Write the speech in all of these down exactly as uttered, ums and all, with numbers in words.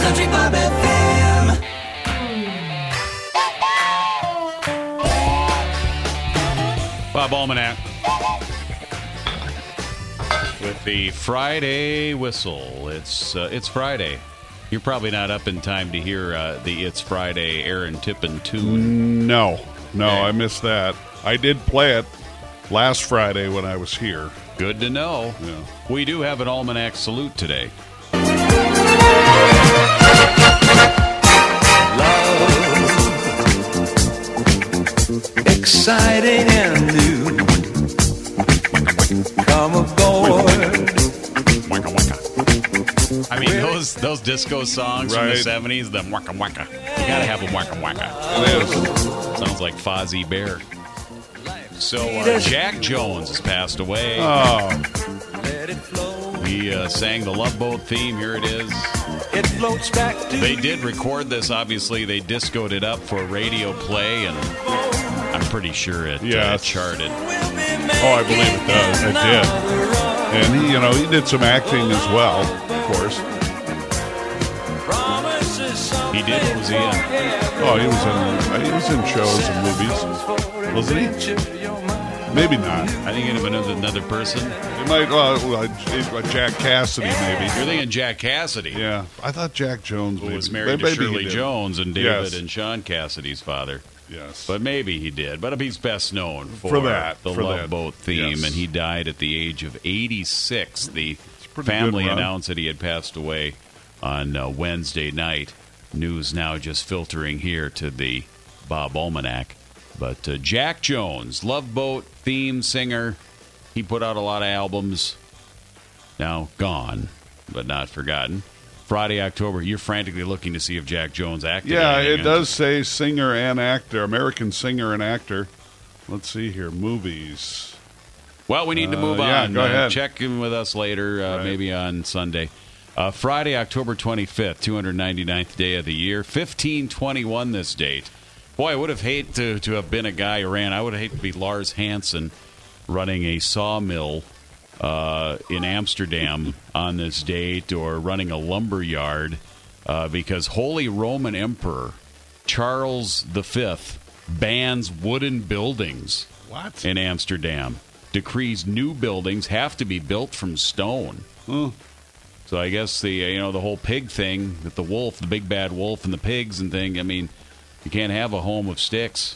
Country Bob F M. Bob Almanac with the Friday whistle. It's uh, it's Friday. You're probably not up in time to hear uh, the It's Friday Aaron Tippin tune. No, no, Okay. I missed that. I did play it last Friday when I was here. Good to know. Yeah. We do have an Almanac salute today. Exciting and new. Come aboard. Waka waka. I mean, those those disco songs from the Right. seventies, the waka waka. You gotta have a waka waka. It is. Sounds like Fozzie Bear. So uh, Jack Jones has passed away. Oh, Let it flow. He uh, sang the Love Boat theme. Here it is. It floats back to They did record this, obviously. They discoed it up for radio play, and I'm pretty sure it uh, Yes. charted. oh, I believe it does. It did. And he, you know, he did some acting as well, of course. He did? What was he in? Oh, he was in he was in shows and movies, wasn't he? Maybe not. I think of another, another person. He might. Uh, well, uh, Jack Cassidy, maybe. You're thinking Jack Cassidy, Yeah, I thought Jack Jones who maybe. was married maybe to Shirley he did. Jones and David Yes. and Sean Cassidy's father. Yes, But maybe he did. But he's best known for, For that, the for Love that. Boat theme, Yes. and he died at the age of eighty-six. The pretty family good run. announced that he had passed away on uh, Wednesday night. News now just filtering here to the Bob Almanac. But uh, Jack Jones, Love Boat theme singer, he put out a lot of albums. Now gone, but not forgotten. Friday, October, you're frantically looking to see if Jack Jones acted. yeah, anything, it does say singer and actor, American singer and actor. Let's see here, movies. Well, we need to Uh, move yeah, on. go Uh, ahead. check in with us later, uh, Right. maybe on Sunday. Uh, Friday, October twenty-fifth, two hundred ninety-ninth day of the year, fifteen twenty-one this date. Boy, I would have hated to, to have been a guy who ran. I would have hated to be Lars Hansen running a sawmill uh, in Amsterdam on this date, or running a lumber yard, uh, because Holy Roman Emperor Charles the Fifth bans wooden buildings What? in Amsterdam. Decrees new buildings have to be built from stone. Hmm. So I guess the uh, you know the whole pig thing, that the wolf, the big bad wolf, and the pigs and thing. I mean, you can't have a home of sticks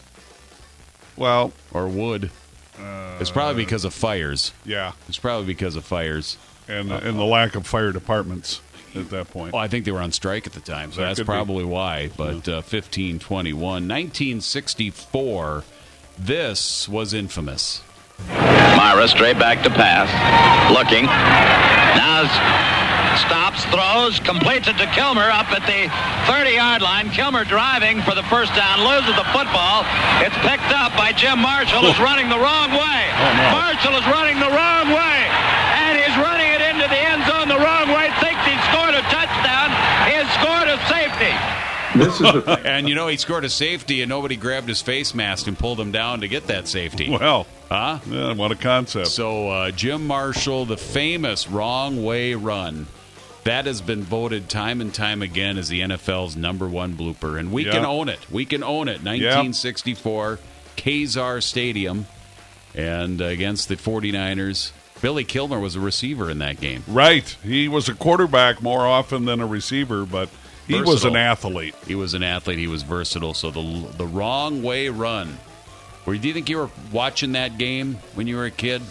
Well, or wood. uh, It's probably because of fires. yeah, It's probably because of fires. and and the lack of fire departments at that point. Oh, I think they were on strike at the time, so That that's could be. probably why. But uh, fifteen twenty-one, nineteen sixty-four, this was infamous. Myra straight back to pass. Looking. Now stops, throws, completes it to Kilmer up at the thirty-yard line. Kilmer driving for the first down, loses the football. It's picked up by Jim Marshall, who's running the wrong way. no. Marshall is running the wrong way. And he's running it into the end zone the wrong way. Thinks he scored a touchdown. He has scored a safety. This is the thing. And, you know, he scored a safety, and nobody grabbed his face mask and pulled him down to get that safety. Well, Huh? yeah, what a concept. So, uh, Jim Marshall, the famous wrong way run, that has been voted time and time again as the N F L's number one blooper. And we Yeah. can own it. We can own it. nineteen sixty-four, Kazar Stadium, and against the forty-niners. Billy Kilmer was a receiver in that game. Right. He was a quarterback more often than a receiver, but he was Versatile. an athlete. He was an athlete. He was versatile. So the the wrong way run. Were, do you think you were watching that game when you were a kid?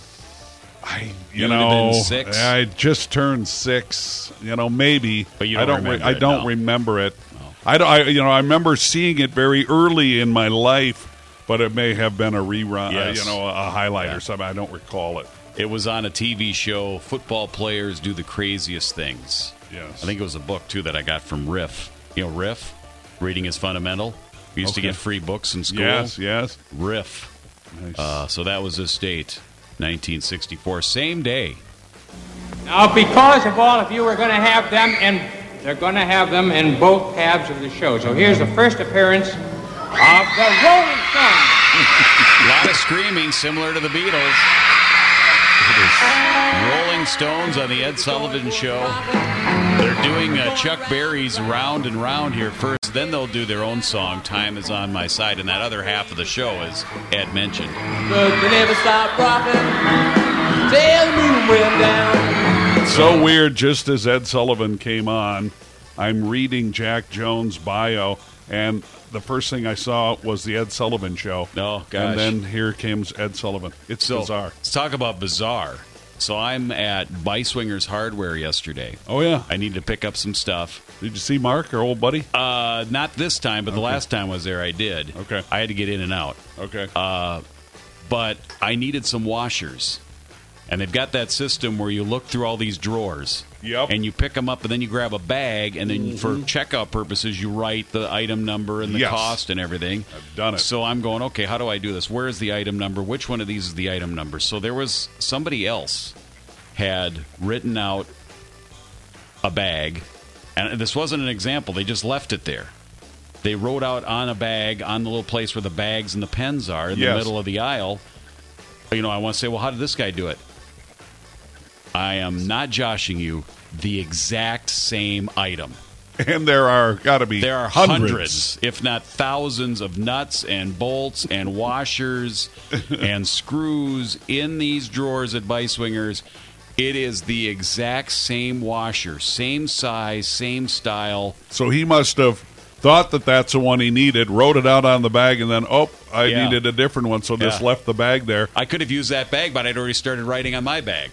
I, You you would have know, been six? I just turned six. You know, maybe. But you I don't don't. remember I it, don't no. remember it. I don't. I, you know, I remember seeing it very early in my life, but it may have been a rerun. Yes. Uh, you know, a highlight Yeah. or something. I don't recall it. It was on a T V show. Football players do the craziest things. Yes. I think it was a book, too, that I got from Riff. You know, Riff? Reading is Fundamental. We used to Okay. get free books in school. Yes. Yes. Riff. Nice. Uh, so that was this date, nineteen sixty-four. Same day. Now, because of all of you, we're going to have them, and they're going to have them in both halves of the show. So here's the first appearance of the Rolling Stones. A lot of screaming, similar to the Beatles. Rolling Stones on the Ed Sullivan Show. They're doing uh, Chuck Berry's Round and Round here first. Then they'll do their own song, Time Is On My Side. And that other half of the show, as Ed mentioned. But they never stop rocking till the moon went down. It's so weird, just as Ed Sullivan came on, I'm reading Jack Jones' bio, and the first thing I saw was the Ed Sullivan Show. Oh, gosh. And then here comes Ed Sullivan. It's So, bizarre. let's talk about bizarre. So I'm at Byswinger's Hardware yesterday. Oh, yeah. I need to pick up some stuff. Did you see Mark, our old buddy? Uh, not this time, but the last time I was there, I did. Okay. I had to get in and out. Okay. Uh, but I needed some washers. And they've got that system where you look through all these drawers. Yep. And you pick them up, and then you grab a bag, and then for checkout purposes, you write the item number and the Yes. cost and everything. I've done it. So I'm going, okay, how do I do this? Where is the item number? Which one of these is the item number? So there was somebody else had written out a bag, and this wasn't an example. They just left it there. They wrote out on a bag, on the little place where the bags and the pens are in Yes. the middle of the aisle. You know, I want to say, well, how did this guy do it? I am not joshing you. The exact same item. And there are got to be There are hundreds. hundreds, if not thousands, of nuts and bolts and washers and screws in these drawers at Byswinger's. It is the exact same washer, same size, same style. So he must have thought that that's the one he needed, wrote it out on the bag, and then, oh, I Yeah. needed a different one, so just Yeah. left the bag there. I could have used that bag, but I'd already started writing on my bag.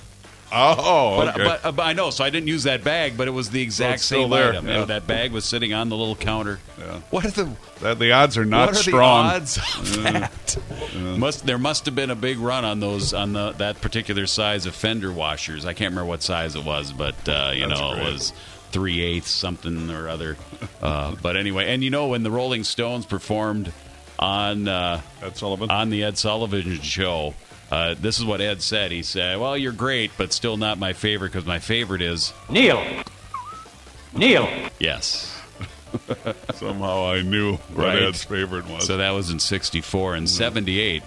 Oh, But, okay. but, uh, but I know, so I didn't use that bag, but it was the exact it's still same there, item. yeah. And that bag was sitting on the little counter. Yeah. What are the that, the odds are not what are strong. the odds of that? Must there must have been a big run on those on the that particular size of fender washers. I can't remember what size it was, but uh, you That's know great. it was three eighths something or other. Uh, but anyway, and you know when the Rolling Stones performed on uh, Ed Sullivan. on the Ed Sullivan Show. Uh, this is what Ed said. He said, well, you're great, but still not my favorite because my favorite is... Neil. Neil. Yes. Somehow I knew what Right. Ed's favorite was. So that was in sixty-four and seventy-eight.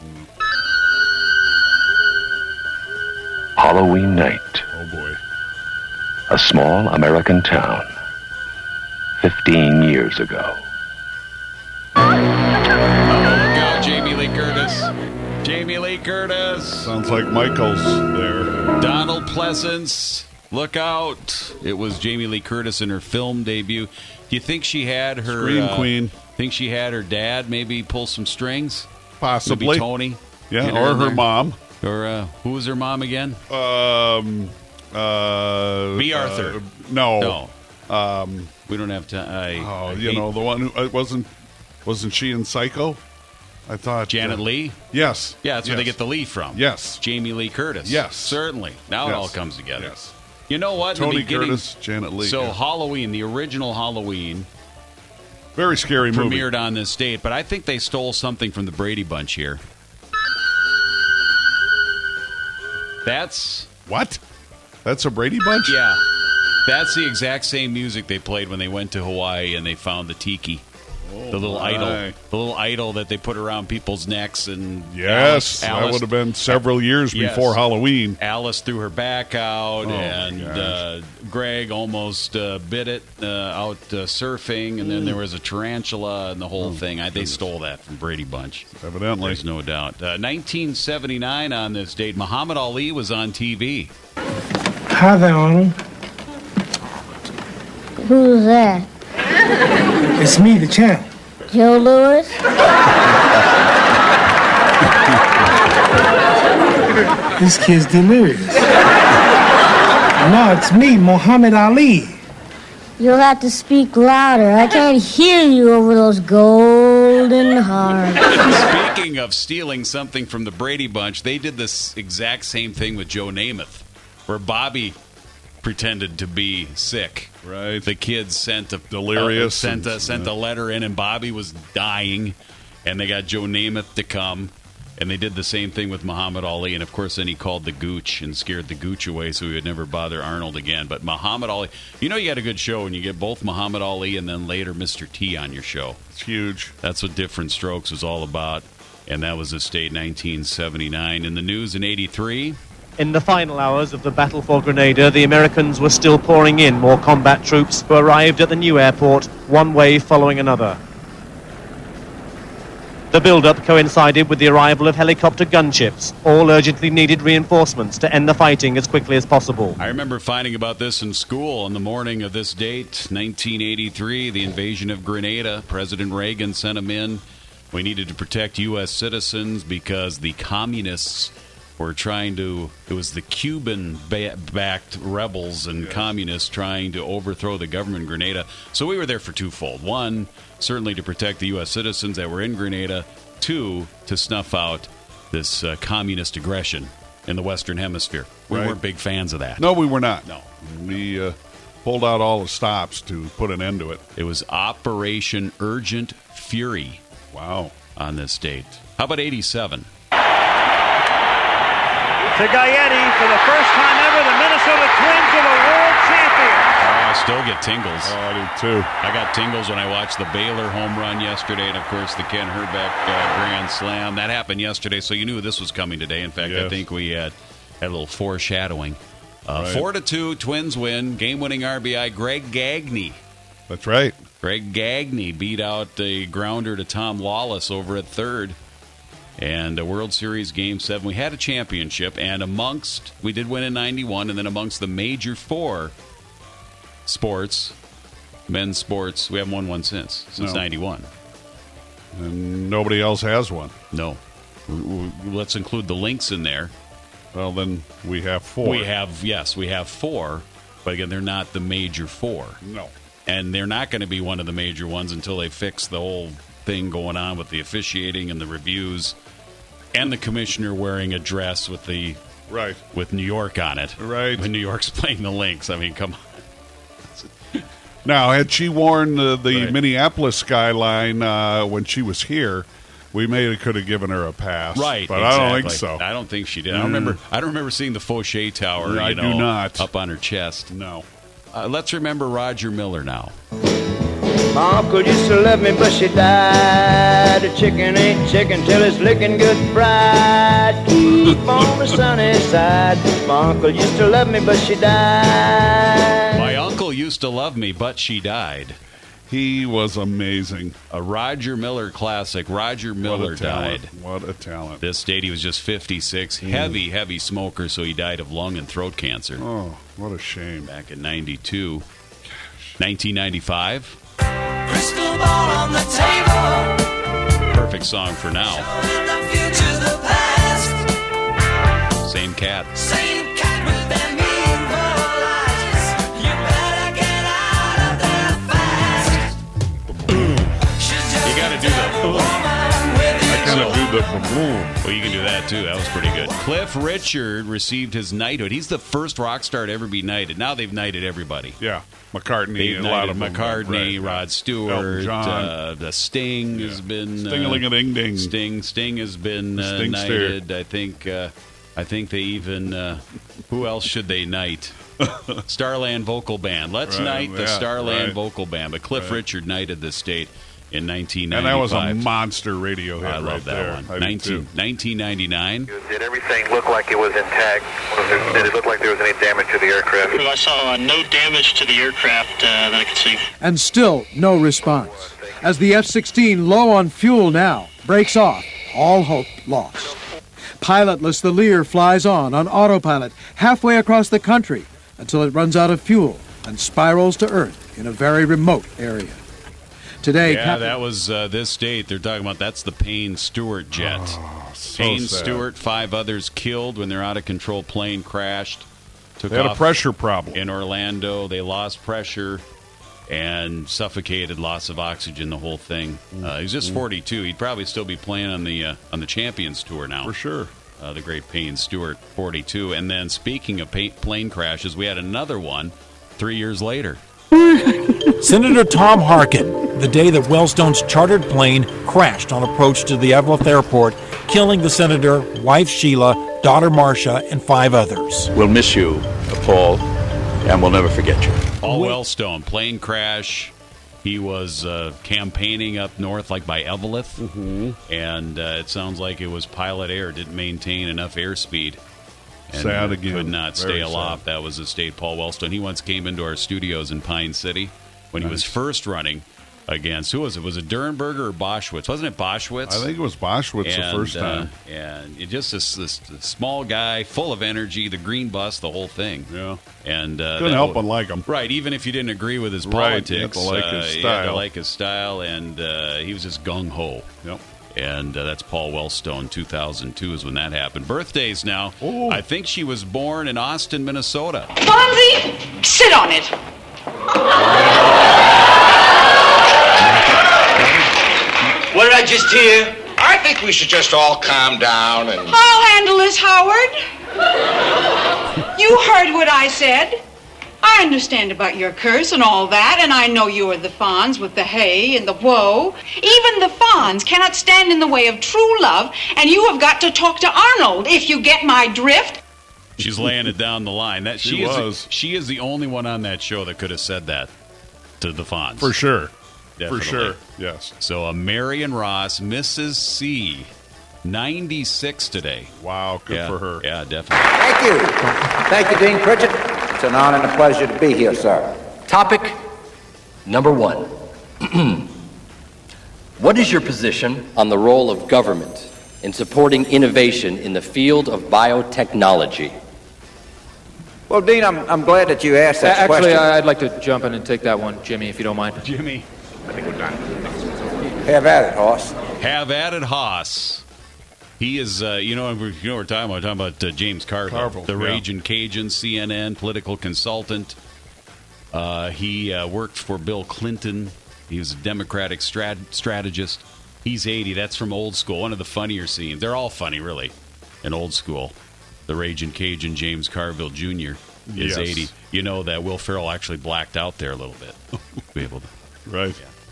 Halloween night, oh, boy. a small American town, fifteen years ago. Oh, look out, Jamie Lee Curtis. Jamie Lee Curtis. Sounds like Michael's there. Donald Pleasance. Look out. It was Jamie Lee Curtis in her film debut. Do you think she had her... Scream uh, queen. Think she had her dad maybe pull some strings? Possibly. Maybe Tony? Yeah, Get or in her there? mom. Or uh, who was her mom again? Um, uh, B. Arthur. uh, no. No. Um, we don't have time. Oh, you know, the one who uh, wasn't, wasn't she in Psycho? I thought. Janet uh, Lee? Yes. Yeah, that's where yes. they get the Lee from. Yes. Jamie Lee Curtis. Yes. Certainly. Now it Yes. all comes together. Yes. You know what? In the Tony beginning- Curtis, Janet Lee. So yeah. Halloween, the original Halloween, Very scary movie. premiered on this date, but I think they stole something from the Brady Bunch here. That's What? That's a Brady Bunch? yeah. That's the exact same music they played when they went to Hawaii and they found the tiki. Oh, The little my. idol, the little idol that they put around people's necks, and Yes, Alice, that Alice- would have been several years Yes. before Halloween. Alice threw her back out, Oh, my and gosh. uh, Greg almost uh, bit it uh, out uh, surfing, and then there was a tarantula and the whole thing. I, they stole that from Brady Bunch. Evidently. There's no doubt. Uh, nineteen seventy-nine on this date, Muhammad Ali was on T V. Hi there, Arnold. Who's that? It's me, the champ. Joe Lewis? This kid's delirious. No, it's me, Muhammad Ali. You'll have to speak louder. I can't hear you over those golden harps. Speaking of stealing something from the Brady Bunch, they did this exact same thing with Joe Namath, where Bobby pretended to be sick. Right. The kids sent a Delirious uh, sent a, and- sent a letter in, and Bobby was dying, and they got Joe Namath to come, and they did the same thing with Muhammad Ali, and of course then he called the Gooch and scared the Gooch away, so he would never bother Arnold again. But Muhammad Ali, you know, you got a good show when you get both Muhammad Ali and then later Mister T on your show. It's huge. That's what Different Strokes was all about, and that was the state nineteen seventy-nine. In the news in eighty-three, In the final hours of the battle for Grenada, the Americans were still pouring in more combat troops who arrived at the new airport, one wave following another. The build-up coincided with the arrival of helicopter gunships. All urgently needed reinforcements to end the fighting as quickly as possible. I remember finding about this in school on the morning of this date, nineteen eighty-three, the invasion of Grenada. President Reagan sent them in. We needed to protect U S citizens because the communists were trying to, it was the Cuban-backed rebels and yes. communists trying to overthrow the government in Grenada. So we were there for twofold. One, certainly to protect the U S citizens that were in Grenada. Two, to snuff out this uh, communist aggression in the Western Hemisphere. We right. weren't big fans of that. No, we were not. No. We uh, pulled out all the stops to put an end to it. It was Operation Urgent Fury. Wow. On this date. How about eighty-seven? To Gaetti, for the first time ever, the Minnesota Twins are the world champions. Oh, I still get tingles. Oh, I do too. I got tingles when I watched the Baylor home run yesterday, and of course the Ken Herbeck uh, grand slam. That happened yesterday, so you knew this was coming today. In fact, yes. I think we had, had a little foreshadowing. Uh, right. Four to two, Twins win. Game-winning R B I, Greg Gagne. That's right. Greg Gagne beat out the grounder to Tom Lawless over at third. And a World Series Game seven, we had a championship, and amongst, we did win in ninety-one, and then amongst the major four sports, men's sports, we haven't won one since, since no. ninety-one. And nobody else has one. No. Let's include the Lynx in there. Well, then we have four. We have, yes, we have four, but again, they're not the major four. No. And they're not going to be one of the major ones until they fix the whole thing going on with the officiating and the reviews and the commissioner wearing a dress with the right with New York on it. Right. When New York's playing the Lynx. I mean, come on. Now, had she worn uh, the right. Minneapolis skyline uh, when she was here, we maybe could have given her a pass. Right. But exactly. I don't think so. I don't think she did. I don't remember I don't remember seeing the Fauché Tower, no, you I know, do not. up on her chest. No. Uh, let's remember Roger Miller now. My uncle used to love me, but she died. A chicken ain't chicken till it's licking good fried. Keep on the sunny side. My uncle used to love me, but she died. My uncle used to love me, but she died. He was amazing. A Roger Miller classic. Roger Miller what a talent. died. What a talent. This date, he was just fifty-six. Mm. Heavy, heavy smoker, so he died of lung and throat cancer. Oh, what a shame. Back in ninety-two. nineteen ninety-five. Crystal ball on the table. Perfect song for now. Showing the future, the past. Same cat. Same cat with them evil eyes. You better get out of there fast. You gotta do the I kind of do the boom. Well, you can do that too. That was pretty good. Cliff Richard received his knighthood. He's the first rock star to ever be knighted. Now they've knighted everybody. Yeah. McCartney, They've a lot of McCartney, them, right, Rod right. Stewart, John. Uh, the Sting yeah. has been Sting-a-ling-a-ding-ding. Uh, Sting, Sting has been uh, knighted. I think, uh, I think they even. Uh, who else should they knight? Starland Vocal Band. Let's right, knight the yeah, Starland right. Vocal Band. But Cliff right. Richard knighted the state in nineteen and ninety-five. that was a monster radio hit. I love right that there. one. I nineteen, nineteen ninety-nine. Did everything look like it was intact? Did it look like there was any damage to the aircraft? I saw uh, no damage to the aircraft uh, that I could see. And still no response. As the F sixteen, low on fuel now, breaks off, all hope lost. Pilotless, the Lear flies on on autopilot halfway across the country until it runs out of fuel and spirals to Earth in a very remote area. Today, yeah, Cap- that was uh, this date. They're talking about that's the Payne Stewart jet. Oh, so Payne sad. Stewart, five others killed when their out-of-control plane crashed. Took They had a off pressure problem. in Orlando. They lost pressure and suffocated, loss of oxygen, the whole thing. Uh, he was just forty-two. He'd probably still be playing on the uh, on the Champions Tour now. For sure. Uh, the great Payne Stewart, forty-two. And then speaking of pa- plane crashes, we had another one three years later. Senator Tom Harkin, the day that Wellstone's chartered plane crashed on approach to the Eveleth Airport, killing the senator, wife Sheila, daughter Marcia, and five others. We'll miss you, Paul, and we'll never forget you. Paul Wellstone, plane crash. He was uh, campaigning up north, like by Eveleth, mm-hmm. and uh, it sounds like it was pilot error. Didn't maintain enough airspeed. And Sad again. Could not Very stay sad. aloft. That was the state Paul Wellstone. He once came into our studios in Pine City when he was first running against, who was it? Was it Durenberger or Boschwitz? Wasn't it Boschwitz? I think it was Boschwitz And, the first time. Uh, and it just this, this, this small guy, full of energy, the green bus, the whole thing. Yeah. And uh, Couldn't that help w- but like him. Right, even if you didn't agree with his Right, you had politics, to like his uh, you had to style. like his style, and uh, he was just gung ho. Yep. And uh, that's Paul Wellstone. two thousand two is when that happened. Birthdays now. I think she was born in Austin, Minnesota. Fonzie, sit on it. What did I just hear? I think we should just all calm down and... I'll handle this, Howard. You heard what I said. I understand about your curse and all that, and I know you are the Fonz with the hey and the whoa. Even the Fonz cannot stand in the way of true love, and you have got to talk to Arnold, if you get my drift. She's laying it down the line. That She is was. The, she is the only one on that show that could have said that to the Fonz. For sure. Definitely. For sure. Yes. So a Marion Ross, Missus C, ninety-six today. Wow, good Yeah, for her. Yeah, definitely. Thank you. Thank you, Dean Pritchett. It's an honor and a pleasure to be here, sir. Topic number one. What is your position on the role of government in supporting innovation in the field of biotechnology? Well, Dean, I'm, I'm glad that you asked that Actually, question. I'd like to jump in and take that one, Jimmy, if you don't mind. Jimmy. I think we're done. Have at it, Hoss. Have at it, Haas. He is, uh, you know, you know what we're talking about. We're talking about uh, James Carville, Carville, the yeah. Raging Cajun, C N N political consultant. Uh, he uh, worked for Bill Clinton. He was a Democratic strat- strategist. He's eighty. That's from Old School, one of the funnier scenes. They're all funny, really, in Old School. The Raging Cajun, James Carville Junior is Yes. eighty. You know that Will Ferrell actually blacked out there a little bit. Be able to. Right.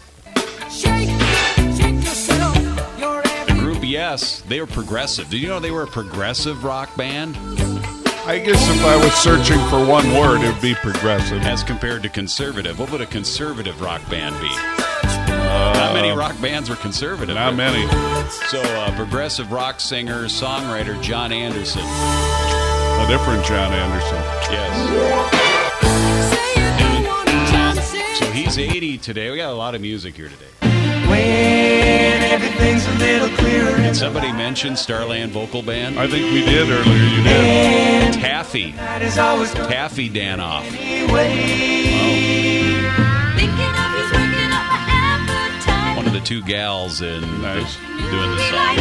The group Yes, they were progressive. Did you know they were a progressive rock band? I guess if I was searching for one word, it would be progressive. As compared to conservative. What would a conservative rock band be? Uh, not many rock bands were conservative. Not many. So, uh, progressive rock singer, songwriter John Anderson. A different John Anderson. Yes. So he's eighty today. We got a lot of music here today. When everything's a little clearer. Did somebody mention Starland Vocal Band? I think we did earlier. You did. Taffy. Taffy Danoff. One of the two gals in nice. doing the song.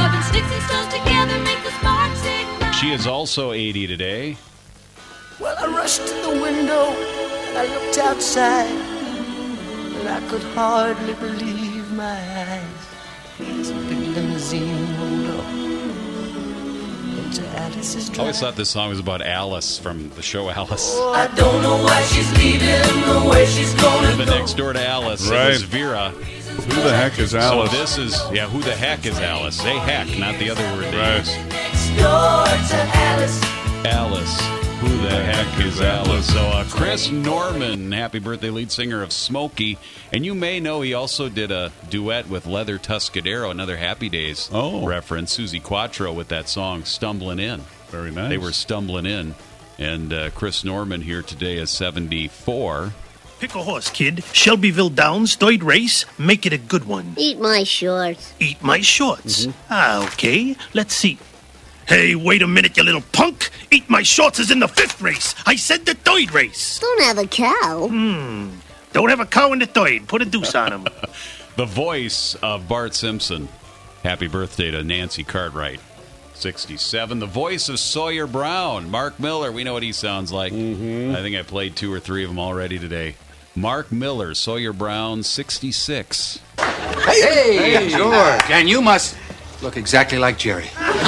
She is also eighty today. Well, I rushed to the window and I looked outside, and I could hardly believe my eyes. As a big limousine rolled up into Alice's I drive. always thought this song was about Alice from the show Alice. I don't know why she's leaving, the way she's gonna Living go. next door to Alice. Right. It was Vera. Who the heck is Alice? So this is, yeah, who the heck is Alice? Say heck, not the other word they Right. use. Next door to Alice. Alice. Who the heck is Alice? So uh, Chris Norman, happy birthday, lead singer of Smokey. And you may know he also did a duet with Leather Tuscadero, another Happy Days Oh. reference. Susie Quattro with that song, Stumbling In. Very nice. They were stumbling in. And uh, Chris Norman here today is seventy-four. Pick a horse, kid. Shelbyville Downs, third race. Make it a good one. Eat my shorts. Eat my shorts. Ah, okay. Let's see. Hey, wait a minute, you little punk. Eat my shorts is in the fifth race. I said the third race. Don't have a cow. Hmm. Don't have a cow in the third. Put a deuce on him. The voice of Bart Simpson. Happy birthday to Nancy Cartwright, sixty-seven. The voice of Sawyer Brown, Mark Miller. We know what he sounds like. Mm-hmm. I think I played two or three of them already today. Mark Miller, Sawyer Brown, sixty-six. Hey, hey, George. And you must look exactly like Jerry.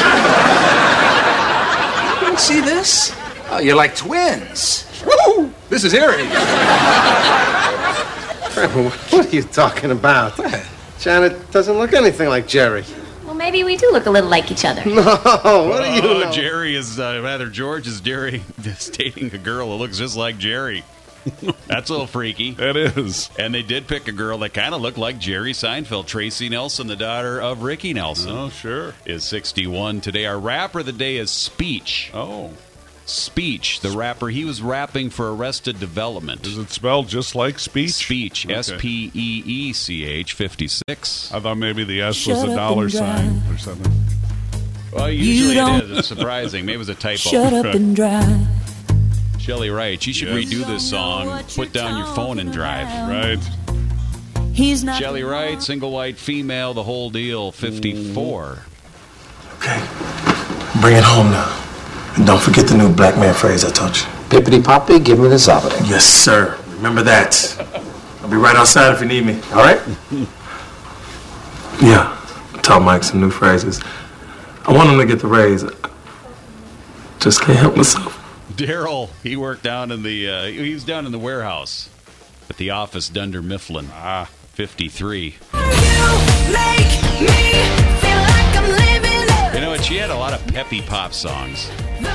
You don't see this? Oh, you're like twins. Woo! This is eerie. What are you talking about? Janet doesn't look anything like Jerry. Well, maybe we do look a little like each other. No, what do you Oh, know? Jerry is, uh, rather, George is Jerry is dating a girl who looks just like Jerry. That's a little freaky. It is. And they did pick a girl that kind of looked like Jerry Seinfeld. Tracy Nelson, the daughter of Ricky Nelson. Oh, sure. Is sixty-one today. Our rapper of the day is Speech. Oh. Speech, the rapper. He was rapping for Arrested Development. Is it spelled just like speech? Speech. Okay. S P E E C H, fifty-six. I thought maybe the S Shut was a up dollar and sign or something. Well, usually it is. It's surprising. Maybe it was a typo. Shut up and drive. Shelly Wright, you should Yes. redo this song. Put down your phone and drive. Right. He's not. Shelly Wright, single white female, the whole deal, fifty-four. Bring it home now. And don't forget the new black man phrase I taught you. Pippity poppy, give me the zobbity. Yes, sir. Remember that. I'll be right outside if you need me. All right? Yeah. I taught Mike some new phrases. I want him to get the raise. Just can't help myself. Daryl, he worked down in the, uh, he was down in the warehouse at the office, Dunder Mifflin. Ah, fifty-three. You know what? She had a lot of peppy pop songs.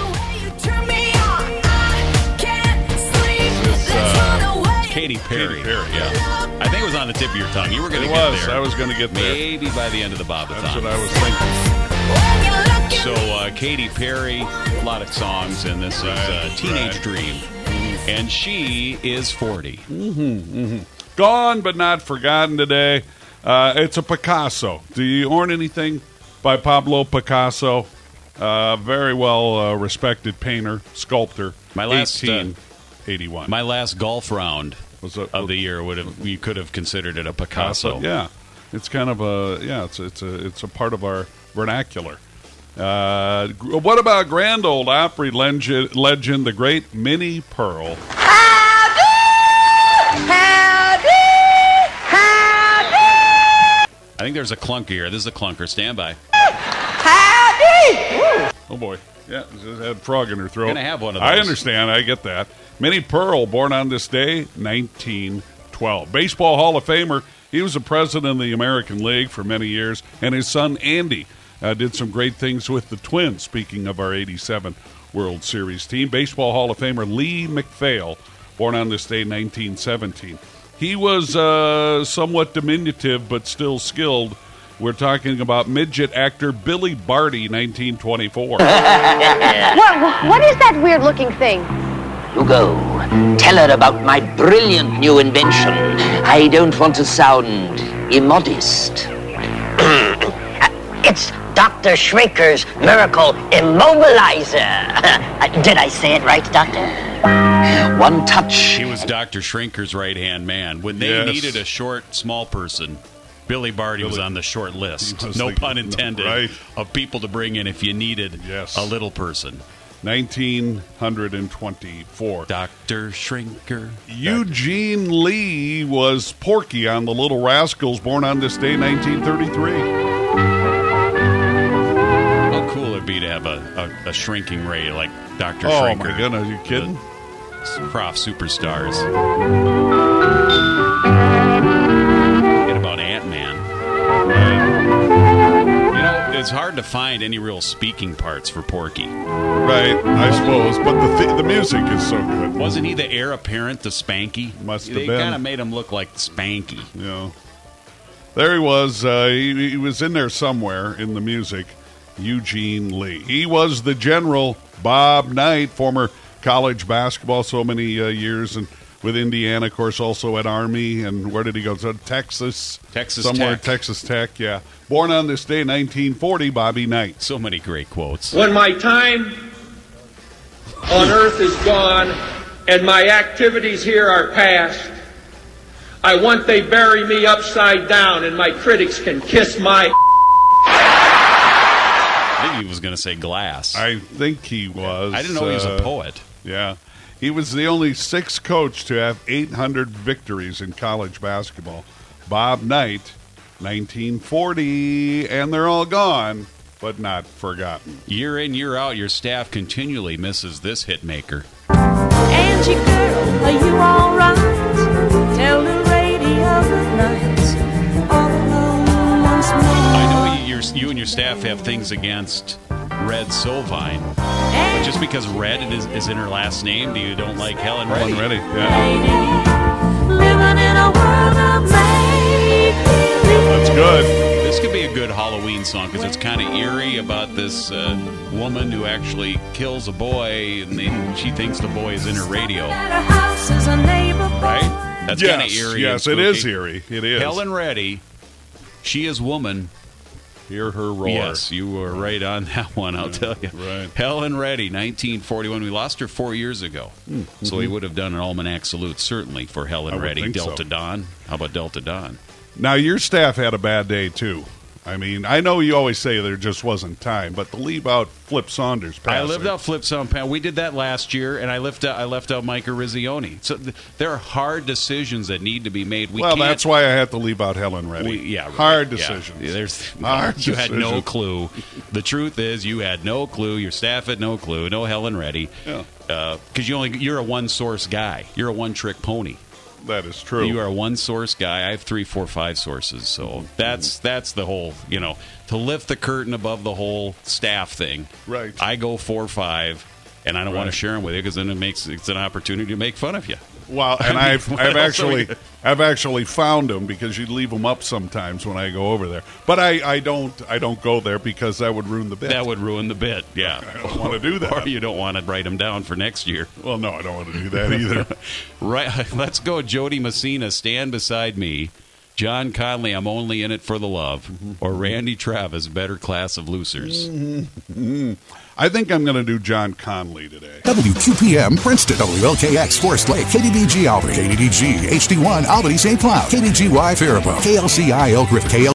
It's, uh, Katy Perry. Katy Perry, yeah. I think it was on the tip of your tongue. You were going to It get was. there. I was going to get there. Maybe by the end of the Bobathon. That's what I was thinking. So, uh, Katy Perry, a lot of songs, and this is uh, Teenage right. Dream. And she is forty. Mm-hmm, mm-hmm. Gone but not forgotten today. Uh, it's a Picasso. Do you own anything by Pablo Picasso? Uh, very well uh, respected painter, sculptor. My last, eighteen eighty-one. My last golf round was a, of the year would have you could have considered it a Picasso. Yeah, it's kind of a yeah. It's it's a it's a part of our vernacular. Uh, what about grand old Opry legend, legend the great Minnie Pearl? I think there's a clunker here. This is a clunker. Stand by. Oh boy, yeah, just had a frog in her throat. Gonna have one of those. I understand. I get that. Minnie Pearl, born on this day, nineteen twelve. Baseball Hall of Famer. He was the president of the American League for many years, and his son Andy uh, did some great things with the Twins. Speaking of our eighty-seven World Series team, Baseball Hall of Famer Lee McPhail, born on this day, nineteen seventeen. He was uh, somewhat diminutive, but still skilled. We're talking about midget actor Billy Barty, nineteen twenty-four. What, what is that weird-looking thing? You go. Tell her about my brilliant new invention. I don't want to sound immodest. It's Doctor Shrinker's Miracle Immobilizer. Did I say it right, Doctor? One touch. He was Doctor Shrinker's right-hand man. When they Yes. needed a short, small person, Billy Barty was Billy- on the short list. was No thinking- pun intended. right. Of people to bring in if you needed Yes. a little person. nineteen twenty-four. Doctor Shrinker. Eugene Lee was Porky on The Little Rascals, born on this day, nineteen thirty-three. How cool it'd be to have a, a, a shrinking Ray like Doctor Oh, Shrinker. my goodness, are you kidding? The Prof Superstars. Forget about Ant-Man. You know, it's hard to find any real speaking parts for Porky. Right, I suppose, but the th- the music is so good. Wasn't he the heir apparent to Spanky? Must have they been. kind of made him look like Spanky. Yeah. There he was. Uh, he, he was in there somewhere in the music. Eugene Lee. He was the General Bob Knight, former college basketball, so many uh, years, and with Indiana, of course, also at Army. And where did he go? So Texas, Texas somewhere. Tech. Texas Tech. Yeah. Born on this day, nineteen forty. Bobby Knight. So many great quotes. When my time on earth is gone and my activities here are past, I want they bury me upside down and my critics can kiss my... I think he was going to say glass. I think he was. I didn't know he was a uh, poet. Yeah. He was the only sixth coach to have eight hundred victories in college basketball. Bob Knight, nineteen forty, and they're all gone, but not forgotten. Year in, year out, your staff continually misses this hit maker. Angie girl, are you all right? Tell the radio good night. All alone once more. I know you, your, you and your staff have things against Red Sovine. But just because Red is, is in her last name, do you don't like Helen Reddy? Helen Reddy, yeah. Living in a world of make-believe. That's good. This could be a good Halloween song because it's kind of eerie about this uh, woman who actually kills a boy and then she thinks the boy is in her radio. Right? That's yes, kind of eerie. Yes, it is eerie. It is. Helen Reddy, she is woman. Hear her roar. Yes, you were right on that one, I'll yeah, tell you. Right. Helen Reddy, nineteen forty-one. We lost her four years ago. Mm-hmm. So we would have done an almanac salute, certainly, for Helen I would Reddy. think Delta so. Dawn. How about Delta Dawn? Now, your staff had a bad day, too. I mean, I know you always say there just wasn't time, but to leave out Flip Saunders passing. I left out Flip Saunders. We did that last year, and I left out, I left out Micah Rizzioni. So th- there are hard decisions that need to be made. We well, can't, that's why I had to leave out Helen Reddy. We, yeah, right. Hard Yeah. decisions. Yeah, there's, hard you decisions. had no clue. The truth is, you had no clue. Your staff had no clue. No Helen Reddy. Yeah. Because uh, you only you're a one source guy. You're a one trick pony. That is true. You are a one source guy. I have three, four, five sources. So mm-hmm. that's that's the whole, you know, to lift the curtain above the whole staff thing. Right. I go four, five, and I don't right. want to share them with you because then it makes it's an opportunity to make fun of you. Well, and I mean, I've I've else actually we- I've actually found them because you leave them up sometimes when I go over there. But I, I don't I don't go there because that would ruin the bit. That would ruin the bit. Yeah, I don't want to do that. Or you don't want to write them down for next year. Well, no, I don't want to do that either. Right. Let's go, Jody Messina. Stand beside me. John Conley, I'm only in it for the love. Or Randy Travis, better class of losers. Mm-hmm. I think I'm going to do John Conley today. W Q P M Princeton, W L K X Forest Lake, K D D G Albany, K D D G H D one Albany Saint Cloud, K D G Y Faribault, K L C I Elk River, K L